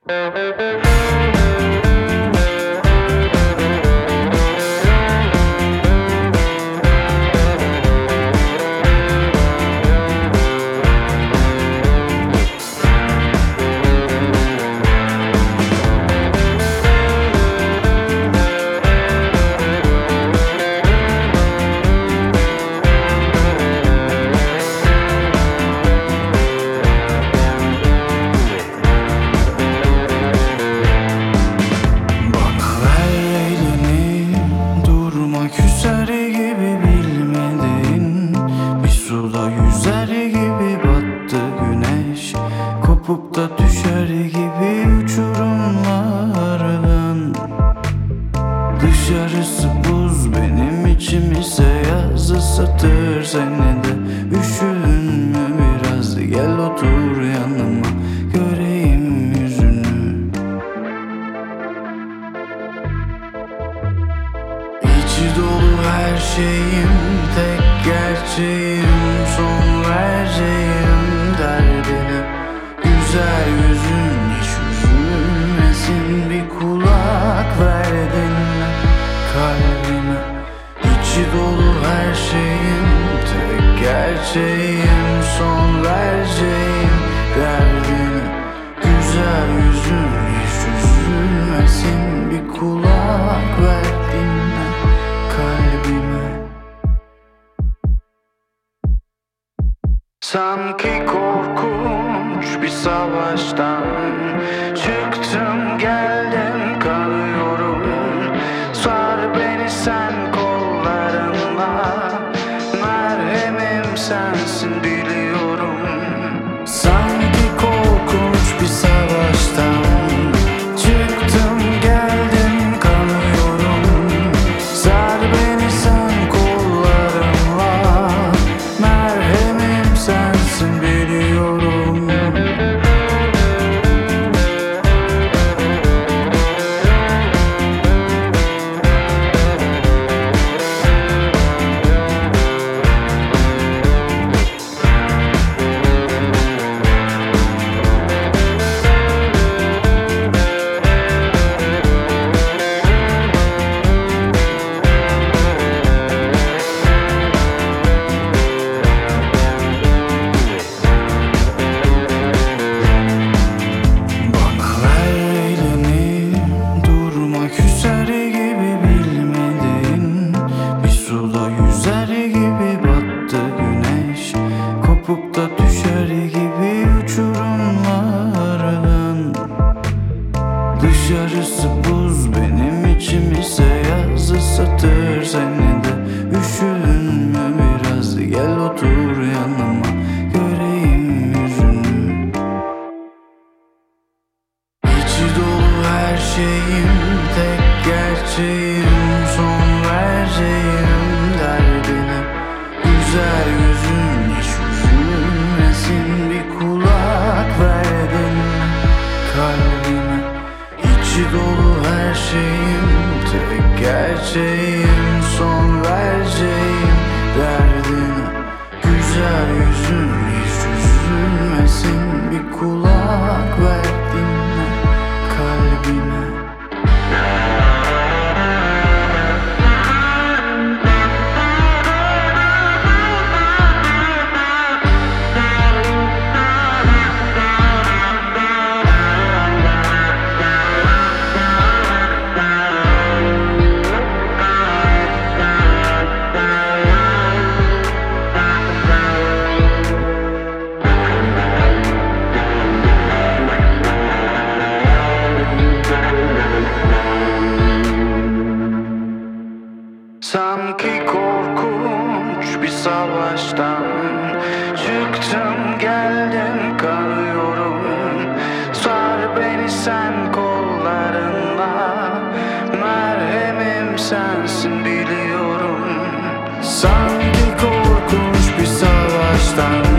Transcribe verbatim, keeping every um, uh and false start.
Küser gibi bilmediğin bir suda yüzer gibi battı güneş, kopup da düşer gibi uçurumlardan. Dışarısı buz, benim içim ise yaz ısıtır seni de. Üşüdün mü biraz, gel otur yanıma, göreyim yüzünü. İçi dolu her şeyim, tek gerçeğim, son vereceğim derdine. Güzel yüzün hiç üzülmesin, bir kulak ver dinle kalbime. İçi dolu her şeyim, tek gerçeğim, son vereceğim derdine. Güzel yüzün hiç üzülmesin, bir kulak ver dinle kalbime. Sanki korkunç bir savaştan çıktım geldim kalıyorum. Sar beni sen kollarınla, merhemim sensin biliyorum. Sanki korkunç bir savaştan çıktım geldim kalıyorum. Sar beni sen kollarınla, merhemim sensin biliyorum. Küser gibi bilmediğin bir suda yüzer gibi battı güneş, kopup da düşer gibi uçurumlardan. Dışarısı buz, benim içim ise yaz ısıtır seni de. Üşüdün mü biraz, gel otur yanıma, göreyim yüzünü. İçi dolu her şeyim, tek gerçeğim, son vereceğim derdine. Güzel yüzün hiç üzülmesin, bir kulak ver dinle kalbime. İçi dolu her şeyim, tek gerçeğim, son vereceğim derdine. Güzel yüzün hiç üzülmesin, bir kulak ver dinle kalbime. Sanki korkunç bir savaştan çıktım geldim kalıyorum. Sar beni sen kollarınla, merhemim sensin biliyorum. Sanki korkunç bir savaştan